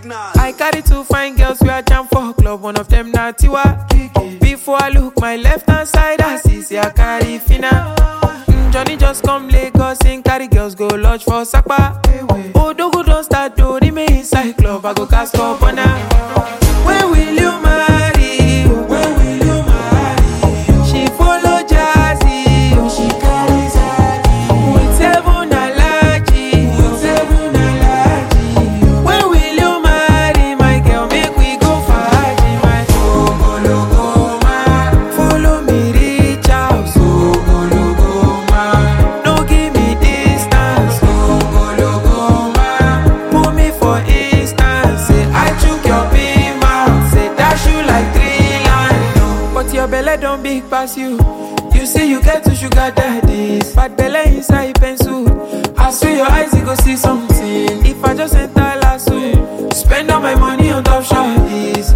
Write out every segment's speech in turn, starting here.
I carry 2 fine girls we are jam for club. One of them na Tiwa. Before I look my left hand side, I see I carry Fina. Johnny just come Lagos and carry girls go lodge for Sakpa. Odogu don't start to remain inside club. I go cast up on her. When will you marry? When will you marry? She follow Jazzy, oh she carries Zagi. With 7 allergy, with 7 allergy. When will you marry, my girl? Make we go party, my Ogologoma. Follow me reach house, Ogologoma. No give me distance, Ogologoma. Put me for instance, say I chook your pin mouth, say dash you like 3 lines. But your belly don't big pass you. You say you get to sugar daddies, bad belly inside pencil. I swear your eyes you go see something. If I just enter lasso, spend all my money on top shawties.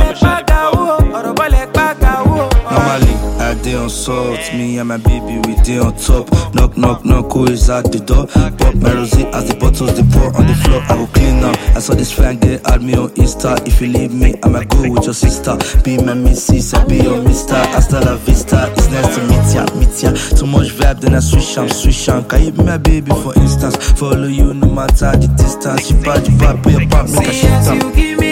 Normally, I dey on salt. Me and my baby, we dey on top. Knock, knock, knock, who is at the door? Pop my rosé as the bottles they pour on the floor. I go clean up. I saw this fine girl add me on Insta. If you leave me, I might go with your sister. Be my missus, I be your mister. Hasta la vista, it's nice to meet ya, meet ya. Too much vibe, then I switch am. Can you be my baby for instance? Follow you no matter the distance. You bad, put your back, make a shit you give me